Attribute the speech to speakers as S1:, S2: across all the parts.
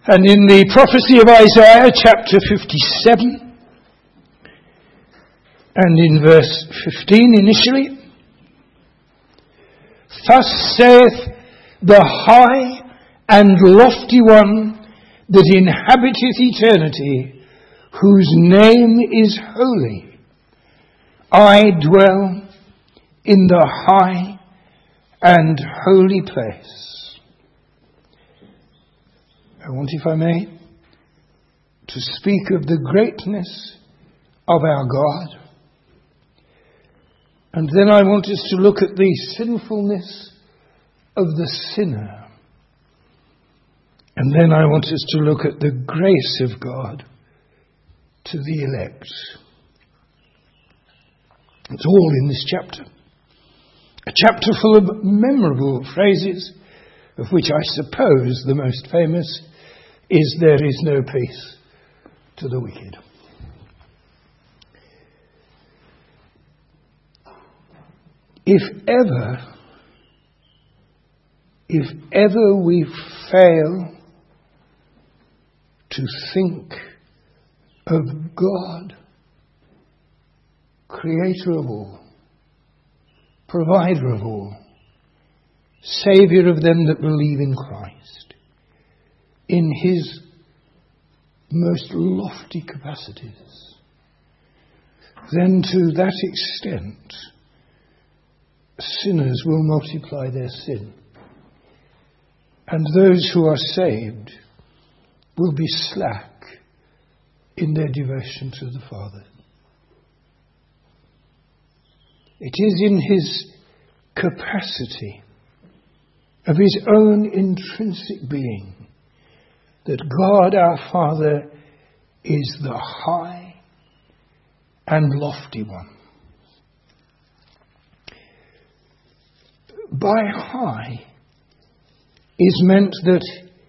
S1: And in the prophecy of Isaiah, chapter 57, and in verse 15 initially, "Thus saith the high and lofty one that inhabiteth eternity, whose name is holy. I dwell in the high and holy place." I want, if I may, to speak of the greatness of our God. And then I want us to look at the sinfulness of the sinner. And then I want us to look at the grace of God to the elect. It's all in this chapter. A chapter full of memorable phrases, of which I suppose the most famous is "there is no peace to the wicked." If ever we fail to think of God, creator of all, provider of all, Saviour of them that believe in Christ, in his most lofty capacities, then to that extent sinners will multiply their sin, and those who are saved will be slack in their devotion to the Father. It is in his capacity of his own intrinsic being that God our Father is the high and lofty one. By high is meant that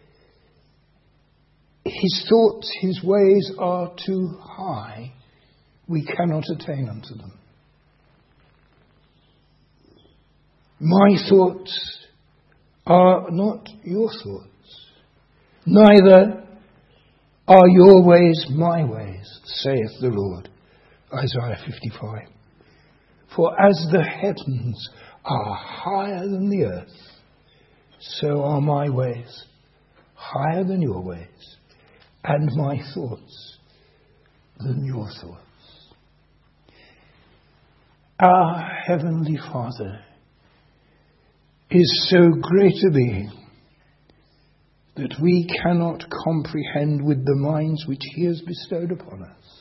S1: his thoughts, his ways are too high. We cannot attain unto them. My thoughts are not your thoughts. Neither are your ways my ways, saith the Lord. Isaiah 55. For as the heavens are higher than the earth, so are my ways higher than your ways, and my thoughts than your thoughts. Our Heavenly Father is so great a being that we cannot comprehend with the minds which he has bestowed upon us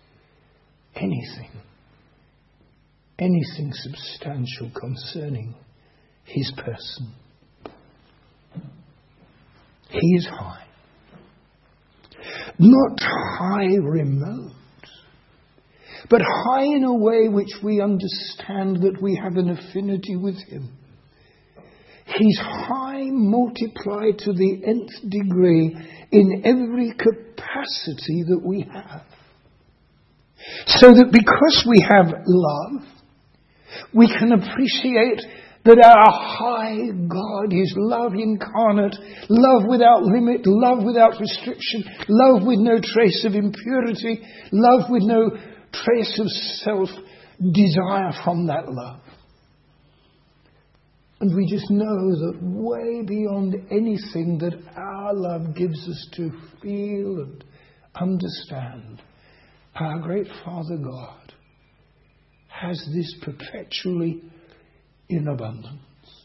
S1: anything substantial concerning his person. He is high. Not high remote, but high in a way which we understand that we have an affinity with him. He's high multiplied to the nth degree in every capacity that we have. So that because we have love, we can appreciate that our high God is love incarnate, love without limit, love without restriction, love with no trace of impurity, love with no trace of self-desire from that love. And we just know that way beyond anything that our love gives us to feel and understand, our great Father God has this perpetually in abundance.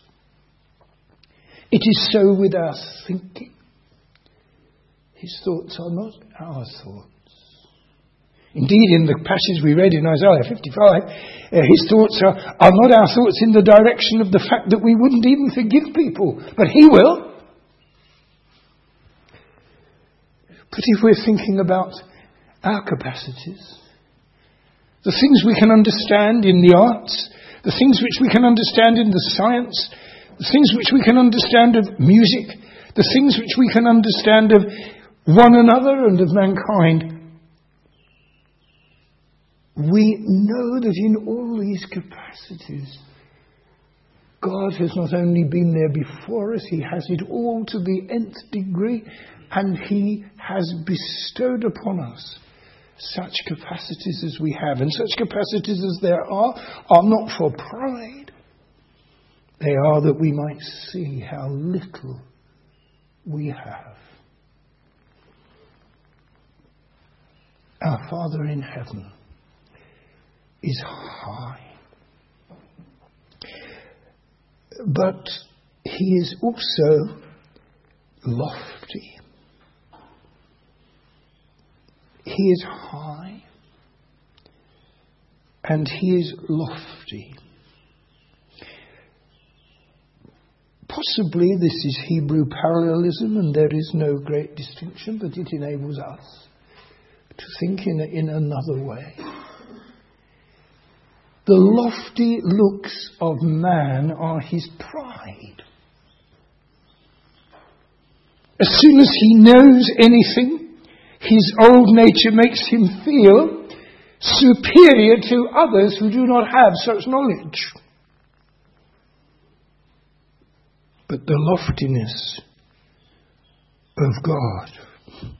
S1: It is so with our thinking. His thoughts are not our thoughts. Indeed, in the passage we read in Isaiah 55, his thoughts are not our thoughts in the direction of the fact that we wouldn't even forgive people, but he will. But if we're thinking about our capacities, the things we can understand in the arts, the things which we can understand in the science, the things which we can understand of music, the things which we can understand of one another and of mankind, we know that in all these capacities, God has not only been there before us, he has it all to the nth degree, and He has bestowed upon us such capacities as we have. And such capacities as there are not for pride. They are that we might see how little we have. Our Father in heaven is high. But He is also lofty. He is high and He is lofty. Possibly this is Hebrew parallelism and there is no great distinction, but it enables us to think in another way. The lofty looks of man are his pride. As soon as he knows anything, his old nature makes him feel superior to others who do not have such knowledge. But the loftiness of God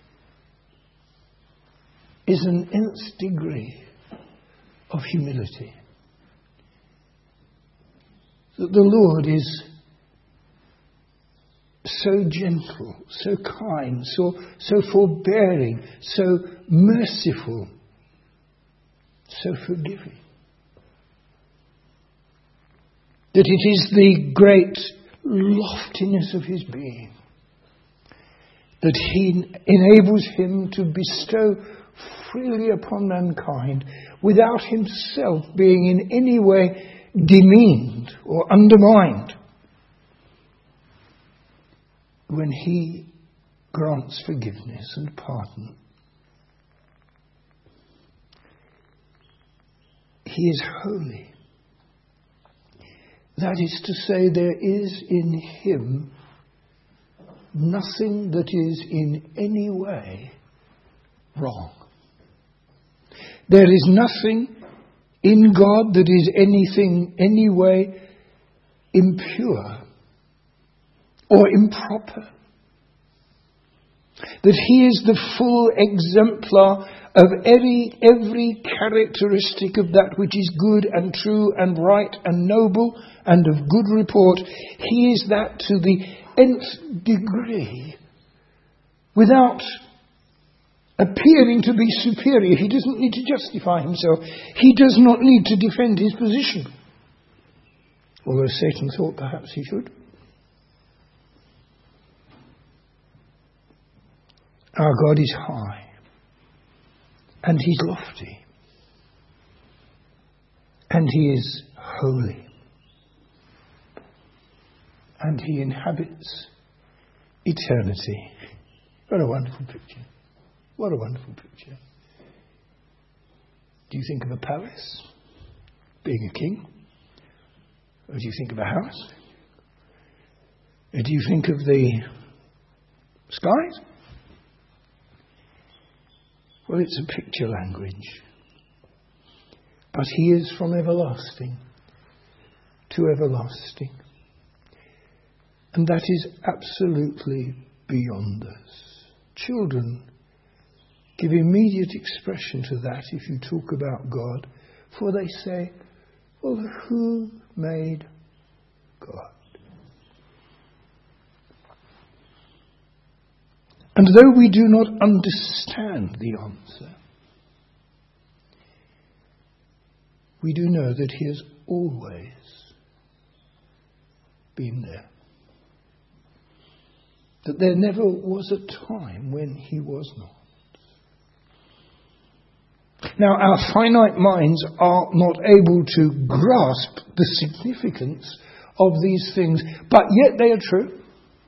S1: is an nth degree of humility. That the Lord is so gentle, so kind, so forbearing, so merciful, so forgiving. That it is the great loftiness of His being that He enables Him to bestow freely upon mankind without Himself being in any way demeaned or undermined when He grants forgiveness and pardon. He is holy. That is to say, there is in Him nothing that is in any way wrong. There is nothing in God that is any way impure or improper. That He is the full exemplar of every characteristic of that which is good and true and right and noble and of good report. He is that to the nth degree, without appearing to be superior. He doesn't need to justify Himself. He does not need to defend His position. Although Satan thought perhaps he should. Our God is high. And He's lofty. And He is holy. And He inhabits eternity. What a wonderful picture. What a wonderful picture. Do you think of a palace? Being a king? Or do you think of a house? Or do you think of the skies? Well, it's a picture language. But He is from everlasting to everlasting. And that is absolutely beyond us. Children give immediate expression to that if you talk about God, for they say, well, who made God? And though we do not understand the answer, we do know that He has always been there. That there never was a time when He was not. Now, our finite minds are not able to grasp the significance of these things, but yet they are true.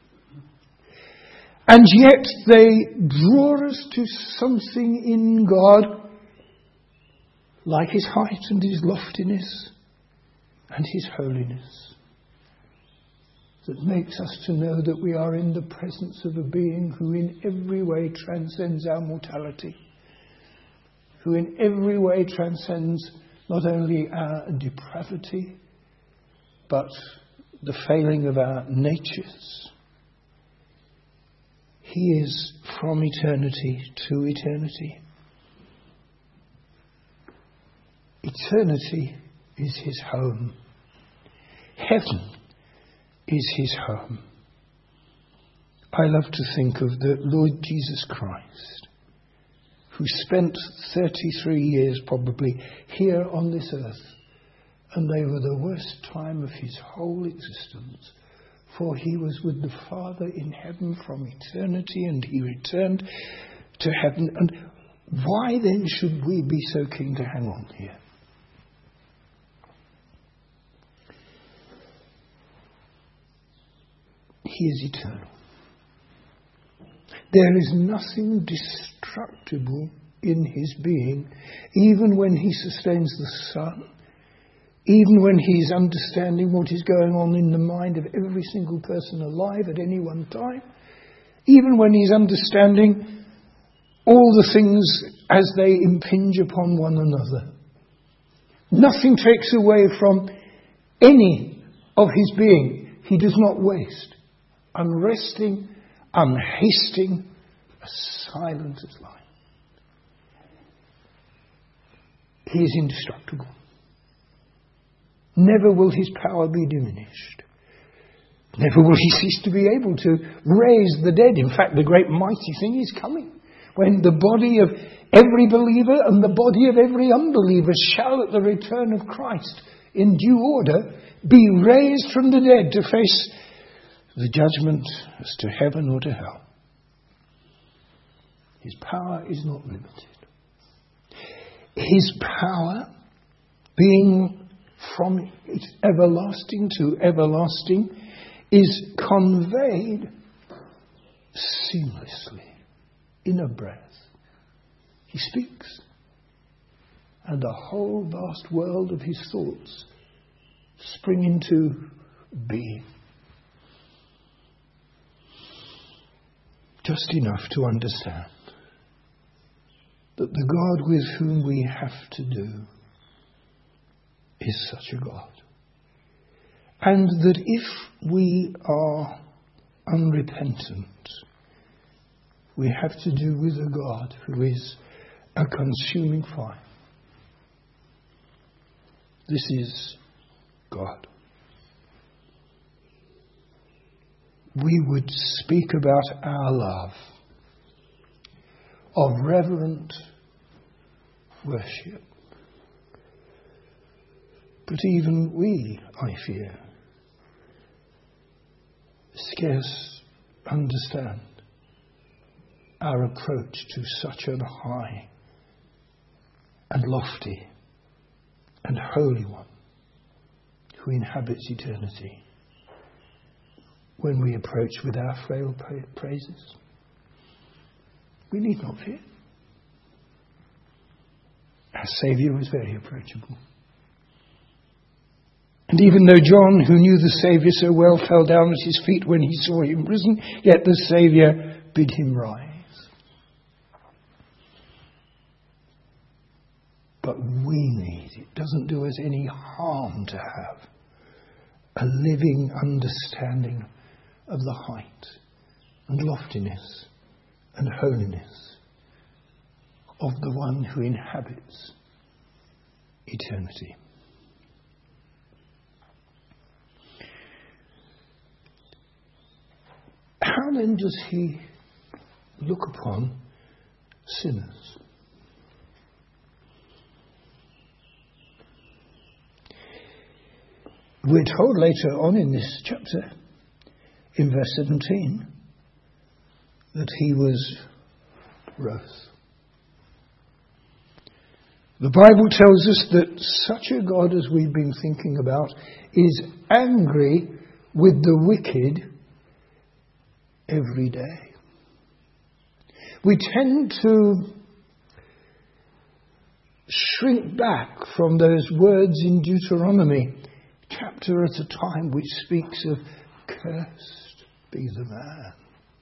S1: And yet they draw us to something in God, like His height and His loftiness and His holiness, that makes us to know that we are in the presence of a being who in every way transcends our mortality, who in every way transcends not only our depravity, but the failing of our natures. He is from eternity to eternity. Eternity is his home. Heaven is his home. I love to think of the Lord Jesus Christ, who spent 33 years probably here on this earth, and they were the worst time of his whole existence, for he was with the Father in heaven from eternity, and he returned to heaven. And why then should we be so keen to hang on here? He is eternal. There is nothing destructible in his being, even when he sustains the sun, even when he is understanding what is going on in the mind of every single person alive at any one time, even when he's understanding all the things as they impinge upon one another. Nothing takes away from any of his being. He does not waste. Unresting, unhasting, as silent as light. He is indestructible. Never will his power be diminished. Never will he cease to be able to raise the dead. In fact, the great mighty thing is coming, when the body of every believer and the body of every unbeliever shall, at the return of Christ, in due order, be raised from the dead to face the judgment as to heaven or to hell. His power is not limited. His power, being from everlasting to everlasting, is conveyed seamlessly in a breath. He speaks, and the whole vast world of his thoughts spring into being. Just enough to understand that the God with whom we have to do is such a God. And that if we are unrepentant, we have to do with a God who is a consuming fire. This is God. We would speak about our love of reverent worship. But even we, I fear, scarce understand our approach to such a high and lofty and holy one who inhabits eternity, when we approach with our frail praises. We need not fear. Our Saviour was very approachable. And even though John, who knew the Saviour so well, fell down at his feet when he saw him risen, yet the Saviour bid him rise. But we need, it doesn't do us any harm to have a living understanding of the height and loftiness and holiness of the one who inhabits eternity. How then does he look upon sinners? We're told later on in this chapter, in verse 17, that he was wroth. The Bible tells us that such a God as we've been thinking about is angry with the wicked every day. We tend to shrink back from those words in Deuteronomy chapter at a time which speaks of cursed be the man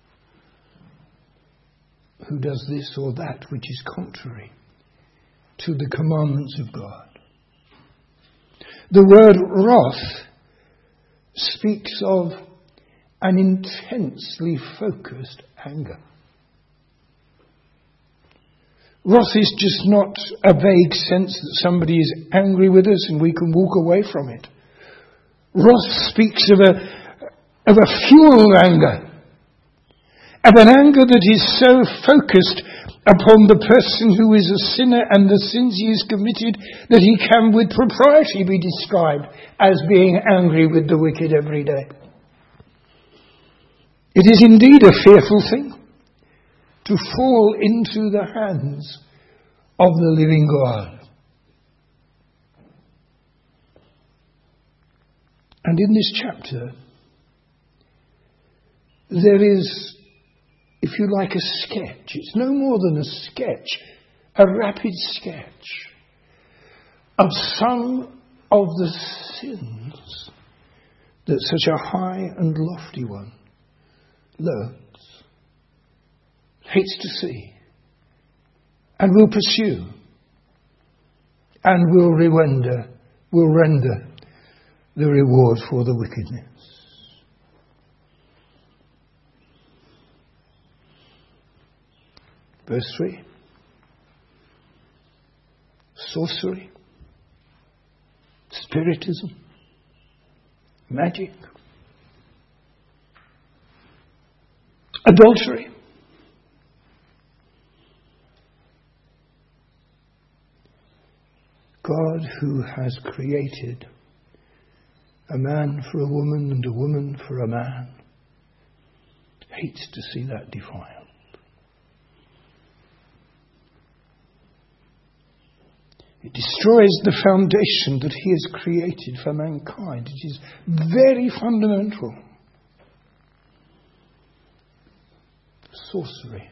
S1: who does this or that which is contrary to the commandments of God. The word wrath speaks of an intensely focused anger. Wrath is just not a vague sense that somebody is angry with us and we can walk away from it. Wrath speaks of a fueled anger, of an anger that is so focused upon the person who is a sinner and the sins he has committed that he can with propriety be described as being angry with the wicked every day. It is indeed a fearful thing to fall into the hands of the living God. And in this chapter, there is, if you like, a sketch. It's no more than a sketch, a rapid sketch of some of the sins that such a high and lofty one loathes, hates to see, and will pursue, and will render the reward for the wickedness. Verse 3. Sorcery, spiritism, magic, adultery. God, who has created a man for a woman and a woman for a man, hates to see that defiled. It destroys the foundation that he has created for mankind. It is very fundamental. Sorcery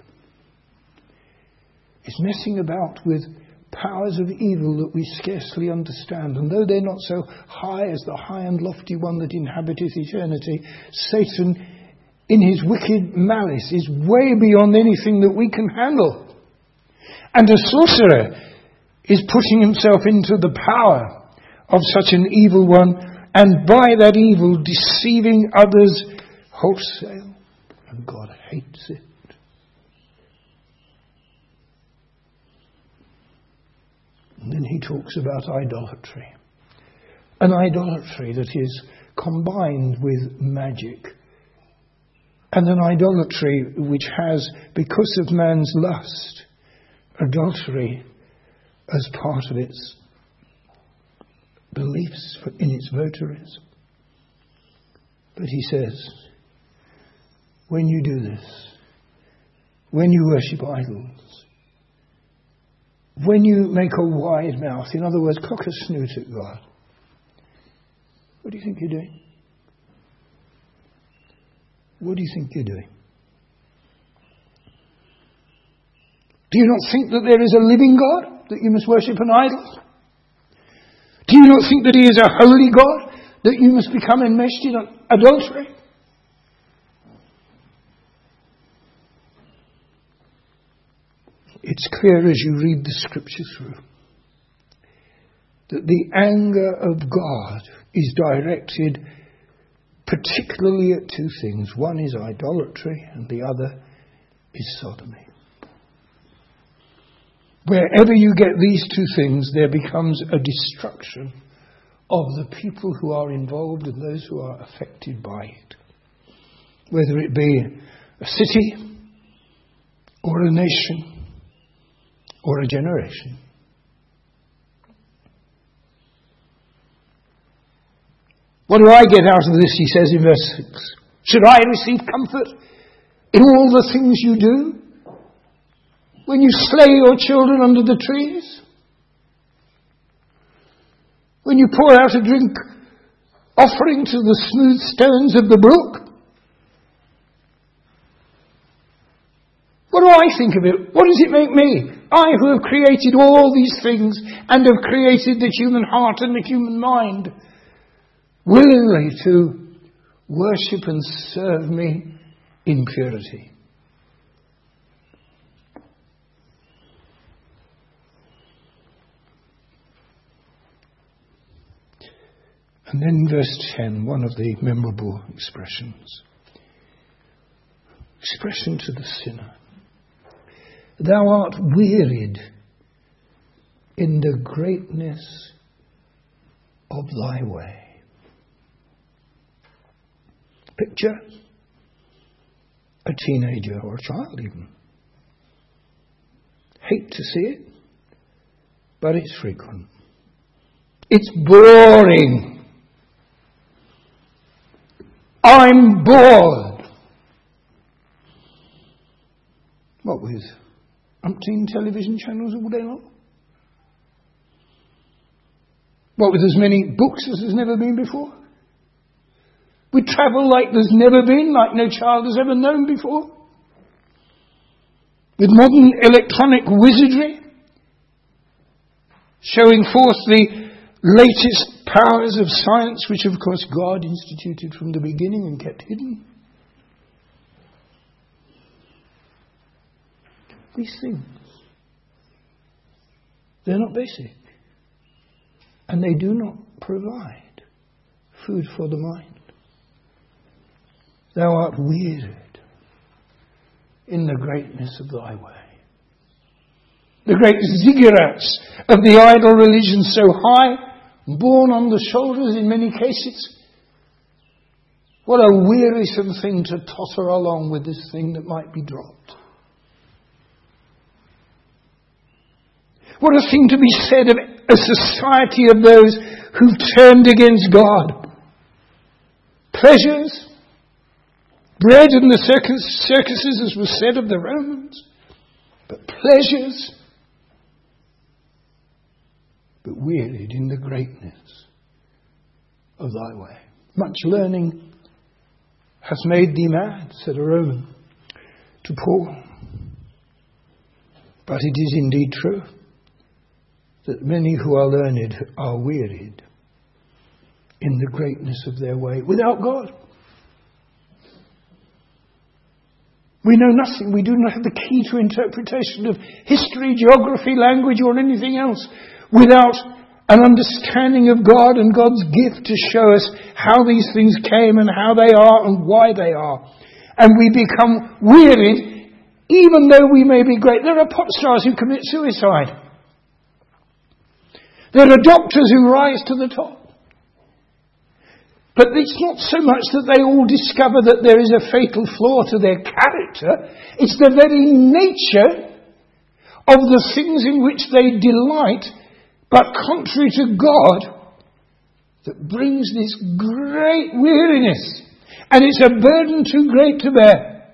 S1: is messing about with powers of evil that we scarcely understand. And though they're not so high as the high and lofty one that inhabiteth eternity, Satan, in his wicked malice, is way beyond anything that we can handle. And a sorcerer is putting himself into the power of such an evil one, and by that evil deceiving others wholesale. And God hates it. And then he talks about idolatry. An idolatry that is combined with magic. And an idolatry which has, because of man's lust, adultery as part of its beliefs, in its votaries. But he says, when you do this, when you worship idols, when you make a wide mouth, in other words, cock a snoot at God, what do you think you're doing? What do you think you're doing? Do you not think that there is a living God, that you must worship an idol? Do you not think that he is a holy God, that you must become enmeshed in adultery? It's clear as you read the scripture through that the anger of God is directed particularly at two things. One is idolatry and the other is sodomy. Wherever you get these two things, there becomes a destruction of the people who are involved and those who are affected by it. Whether it be a city or a nation or a generation. What do I get out of this, he says in verse 6? Should I receive comfort in all the things you do? When you slay your children under the trees? When you pour out a drink offering to the smooth stones of the brook? What do I think of it? What does it make me? I who have created all these things and have created the human heart and the human mind, willingly to worship and serve me in purity. And then verse 10, one of the memorable expressions. expression to the sinner. Thou art wearied in the greatness of thy way. Picture a teenager or a child even. Hate to see it, but it's frequent. It's boring. I'm bored. What with umpteen television channels all day long? What with as many books as there's never been before? We travel like there's never been, like no child has ever known before. With modern electronic wizardry, showing forth the latest powers of science, which of course God instituted from the beginning and kept hidden. These things, they're not basic. And they do not provide food for the mind. Thou art wearied in the greatness of thy way. The great ziggurats of the idol religion, so high, borne on the shoulders in many cases. What a wearisome thing to totter along with this thing that might be dropped. What a thing to be said of a society of those who've turned against God. Pleasures, bread in the circuses, as was said of the Romans, but pleasures, but wearied in the greatness of thy way. Much learning has made thee mad, said a Roman to Paul. But it is indeed true that many who are learned are wearied in the greatness of their way without God. We know nothing. We do not have the key to interpretation of history, geography, language, or anything else without an understanding of God and God's gift to show us how these things came and how they are and why they are. And we become wearied even though we may be great. There are pop stars who commit suicide. There are doctors who rise to the top. But it's not so much that they all discover that there is a fatal flaw to their character. It's the very nature of the things in which they delight, but contrary to God, that brings this great weariness. And it's a burden too great to bear.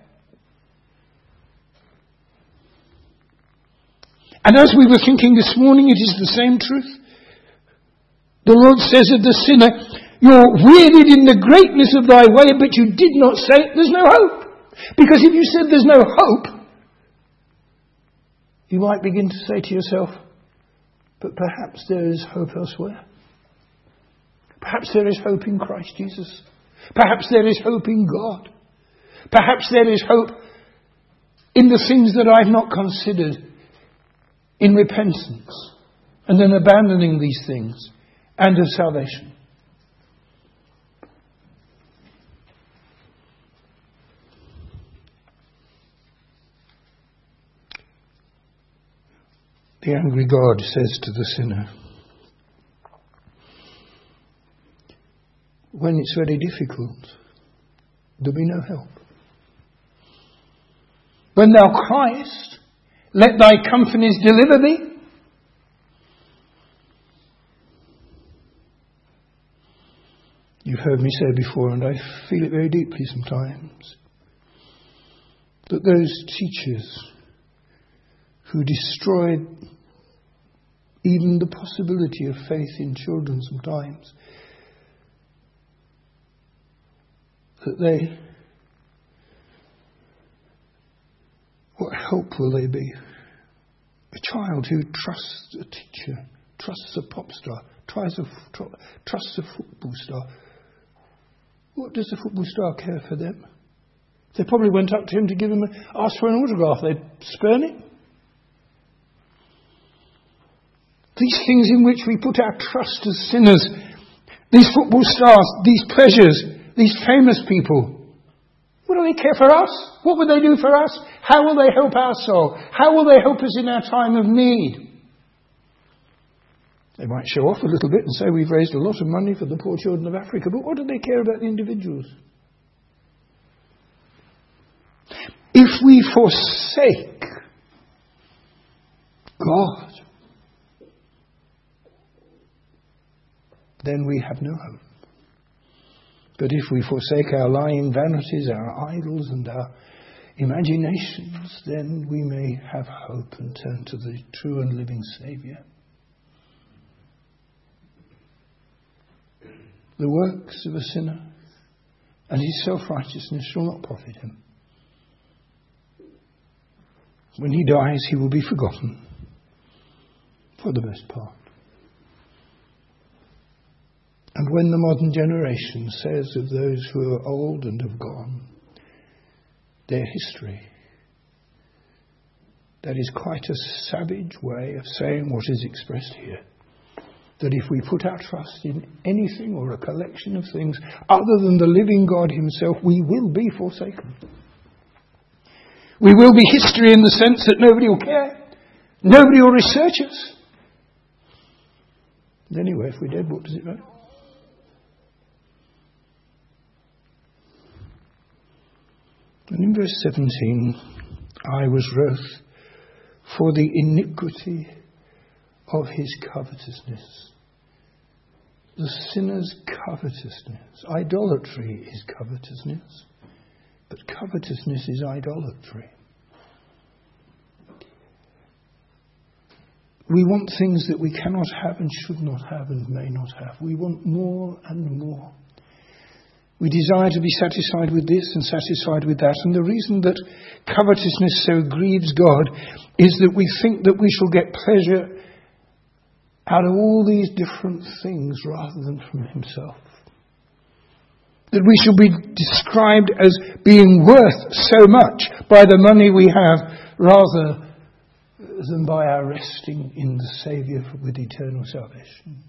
S1: And as we were thinking this morning, it is the same truth. The Lord says of the sinner, you're wearied in the greatness of thy way, but you did not say there's no hope. Because if you said there's no hope, you might begin to say to yourself, but perhaps there is hope elsewhere. Perhaps there is hope in Christ Jesus. Perhaps there is hope in God. Perhaps there is hope in the things that I've not considered, in repentance, and then abandoning these things, and of salvation. The angry God says to the sinner, when it's very difficult, there'll be no help. When thou criest, let thy companies deliver thee. You've heard me say before, and I feel it very deeply sometimes, that those teachers who destroyed even the possibility of faith in children sometimes, that what help will they be? A child who trusts a teacher, trusts a pop star, trusts a football star. What does the football star care for them? They probably went up to him to ask for an autograph. They'd spurn it. These things in which we put our trust as sinners, these football stars, these pleasures, these famous people, What do they care for us? What will they do for us? How will they help our soul? How will they help us in our time of need? They might show off a little bit and say we've raised a lot of money for the poor children of Africa, but what do they care about the individuals? If we forsake God, then we have no hope. But if we forsake our lying vanities, our idols and our imaginations, then we may have hope and turn to the true and living Saviour. The works of a sinner and his self-righteousness shall not profit him. When he dies, he will be forgotten, for the most part. And when the modern generation says of those who are old and have gone, their history, that is quite a savage way of saying what is expressed here. That if we put our trust in anything or a collection of things other than the living God himself, we will be forsaken. We will be history in the sense that nobody will care. Nobody will research us. And anyway, if we're dead, what does it matter? And in verse 17, I was wroth for the iniquity of his covetousness. The sinner's covetousness. Idolatry is covetousness, but covetousness is idolatry. We want things that we cannot have and should not have and may not have. We want more and more. We desire to be satisfied with this and satisfied with that. And the reason that covetousness so grieves God is that we think that we shall get pleasure out of all these different things rather than from himself. That we shall be described as being worth so much by the money we have rather than by our resting in the Saviour with eternal salvation.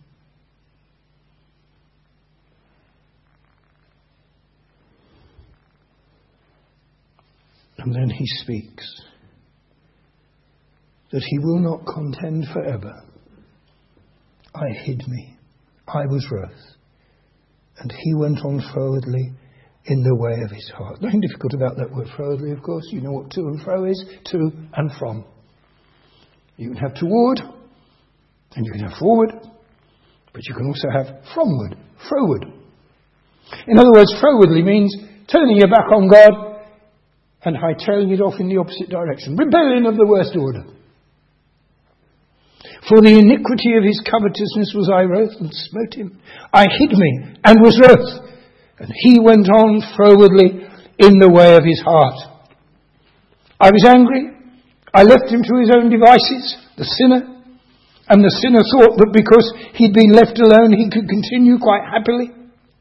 S1: And then he speaks that he will not contend forever. I hid me, I was wroth, and he went on frowardly in the way of his heart. Nothing difficult about that word frowardly, of course. You know what to and fro is, to and from. You can have toward, and you can have forward, but you can also have fromward, froward. In other words, frowardly means turning your back on God and hightailing it off in the opposite direction. Rebellion of the worst order. For the iniquity of his covetousness was I wroth and smote him. I hid me and was wroth, and he went on frowardly in the way of his heart. I was angry. I left him to his own devices, the sinner. And the sinner thought that because he'd been left alone, he could continue quite happily.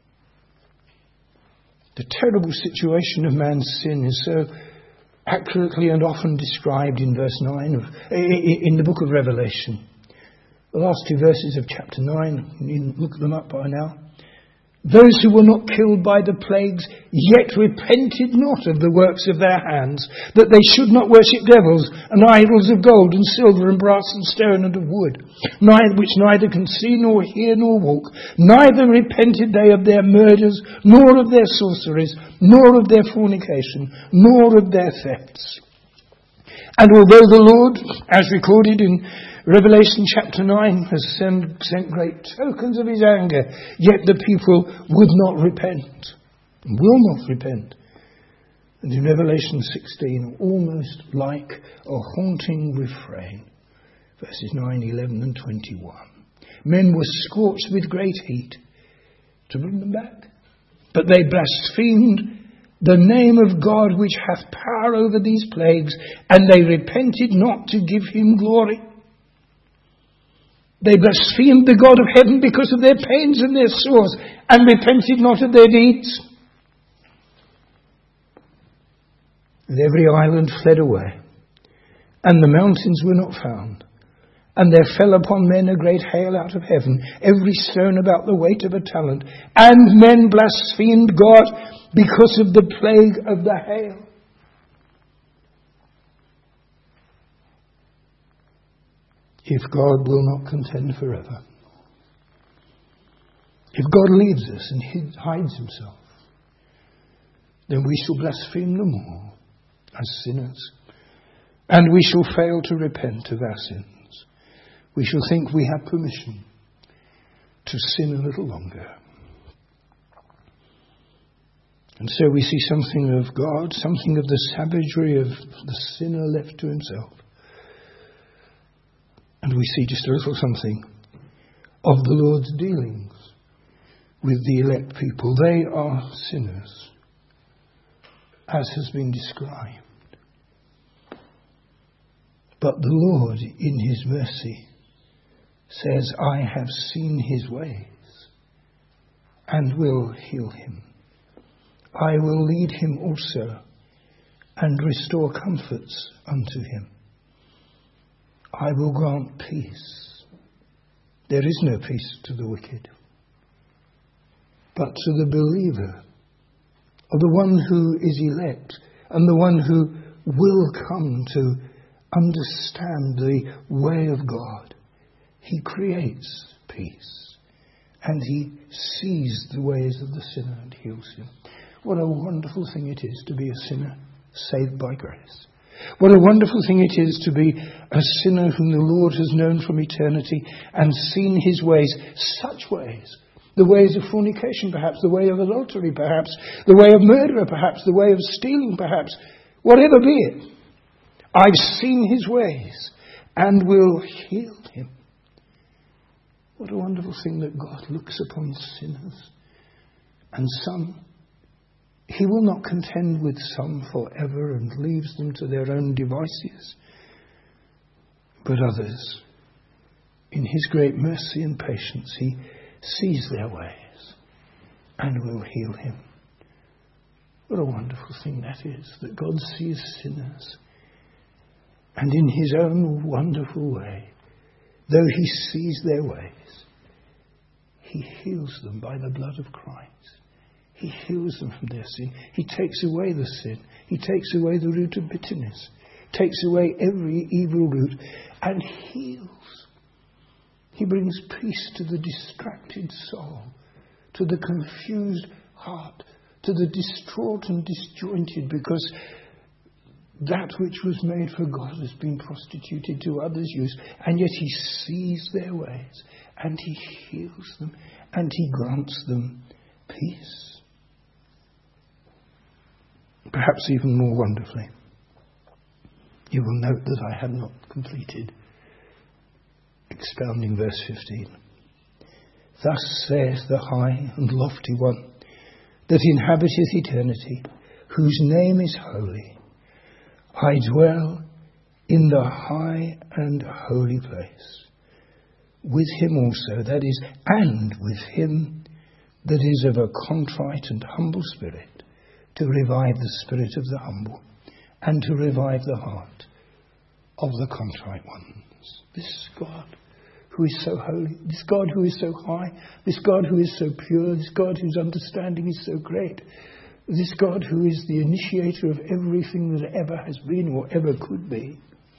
S1: The terrible situation of man's sin is so accurately and often described in verse 9 in the book of Revelation. The last two verses of chapter 9, you needn't look them up by now. Those who were not killed by the plagues, yet repented not of the works of their hands, that they should not worship devils and idols of gold and silver and brass and stone and of wood, which neither can see nor hear nor walk. Neither repented they of their murders, nor of their sorceries, nor of their fornication, nor of their thefts. And although the Lord, as recorded in Revelation chapter 9, has sent great tokens of his anger, yet the people would not repent, will not repent. And in Revelation 16, almost like a haunting refrain, verses 9, 11 and 21. Men were scorched with great heat to bring them back, but they blasphemed the name of God which hath power over these plagues, and they repented not to give him glory. They blasphemed the God of heaven because of their pains and their sores, and repented not of their deeds. And every island fled away, and the mountains were not found, And there fell upon men a great hail out of heaven, every stone about the weight of a talent. And men blasphemed God because of the plague of the hail. If God will not contend forever, if God leaves us and hides himself, then we shall blaspheme no more as sinners, and we shall fail to repent of our sins. We shall think we have permission to sin a little longer. And so we see something of God, something of the savagery of the sinner left to himself. And we see just a little something of the Lord's dealings with the elect people. They are sinners, as has been described. But the Lord, in his mercy, says, I have seen his ways and will heal him. I will lead him also and restore comforts unto him. I will grant peace. There is no peace to the wicked, but to the believer, or the one who is elect, and the one who will come to understand the way of God. He creates peace, and he sees the ways of the sinner and heals him. What a wonderful thing it is to be a sinner saved by grace. What a wonderful thing it is to be a sinner whom the Lord has known from eternity and seen his ways, such ways. The ways of fornication, perhaps, the way of adultery, perhaps, the way of murder, perhaps, the way of stealing, perhaps, whatever be it. I've seen his ways and will heal him. What a wonderful thing that God looks upon sinners. And some, he will not contend with some forever and leaves them to their own devices. But others, in his great mercy and patience, he sees their ways and will heal him. What a wonderful thing that is, that God sees sinners, and in his own wonderful way, though he sees their ways, he heals them by the blood of Christ. He heals them from their sin. He takes away the sin. He takes away the root of bitterness. Takes away every evil root and heals. He brings peace to the distracted soul, to the confused heart, to the distraught and disjointed, because that which was made for God has been prostituted to others' use, and yet he sees their ways, and he heals them, and he grants them peace. Perhaps even more wonderfully, you will note that I have not completed expounding verse 15. Thus saith the high and lofty one that inhabiteth eternity, whose name is holy. I dwell in the high and holy place, with him also, that is, and with him that is of a contrite and humble spirit, to revive the spirit of the humble, and to revive the heart of the contrite ones. This God who is so holy, this God who is so high, this God who is so pure, this God whose understanding is so great, this God who is the initiator of everything that ever has been or ever could be,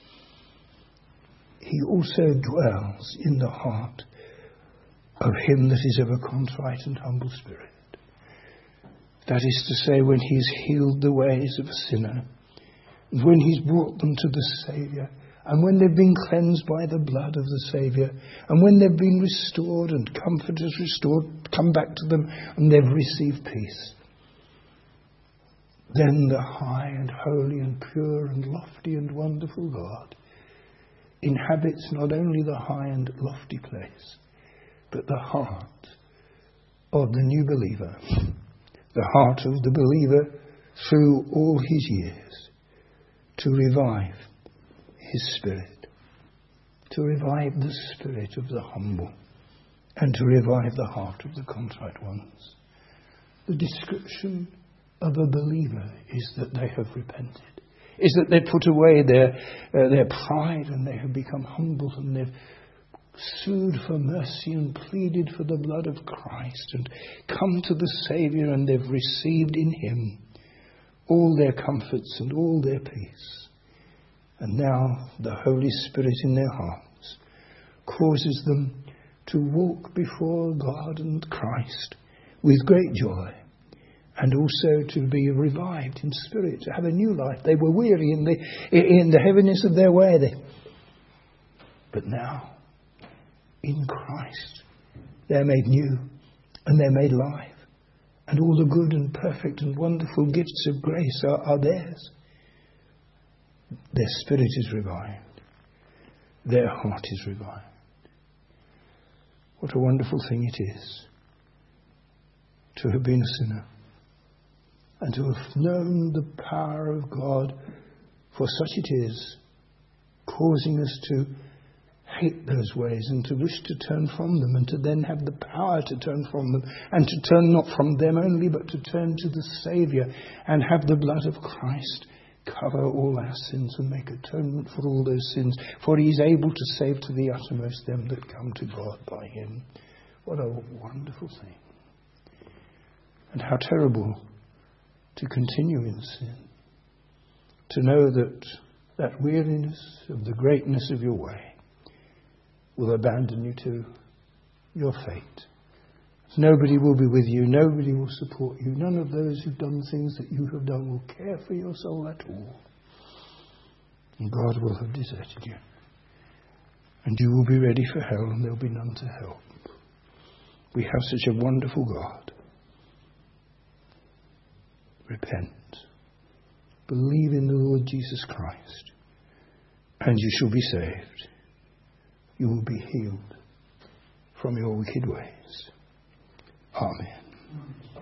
S1: he also dwells in the heart of him that is of a contrite and humble spirit. That is to say, when he's healed the ways of a sinner, when he's brought them to the Saviour, and when they've been cleansed by the blood of the Saviour, and when they've been restored and comfort is restored, come back to them, and they've received peace, then the high and holy and pure and lofty and wonderful God inhabits not only the high and lofty place, but the heart of the new believer, the heart of the believer through all his years, to revive his spirit, to revive the spirit of the humble, and to revive the heart of the contrite ones. The description of a believer is that they have repented. is that they put away their pride and they have become humble and they've sued for mercy and pleaded for the blood of Christ and come to the Saviour, and they've received in Him all their comforts and all their peace. And now the Holy Spirit in their hearts causes them to walk before God and Christ with great joy, and also to be revived in spirit, to have a new life. They were weary in the heaviness of their way. But now, in Christ, they're made new and they're made alive. And all the good and perfect and wonderful gifts of grace are theirs. Their spirit is revived. Their heart is revived. What a wonderful thing it is to have been a sinner and to have known the power of God, for such it is, causing us to hate those ways and to wish to turn from them, and to then have the power to turn from them, and to turn not from them only, but to turn to the Saviour and have the blood of Christ cover all our sins and make atonement for all those sins, for He is able to save to the uttermost them that come to God by Him. What a wonderful thing. And how terrible to continue in sin, to know that weariness of the greatness of your way will abandon you to your fate. Nobody will be with you. Nobody will support you. None of those who've done things that you have done will care for your soul at all. And God will have deserted you. And you will be ready for hell, and there'll be none to help. We have such a wonderful God. Repent. Believe in the Lord Jesus Christ, and you shall be saved. You will be healed from your wicked ways. Amen.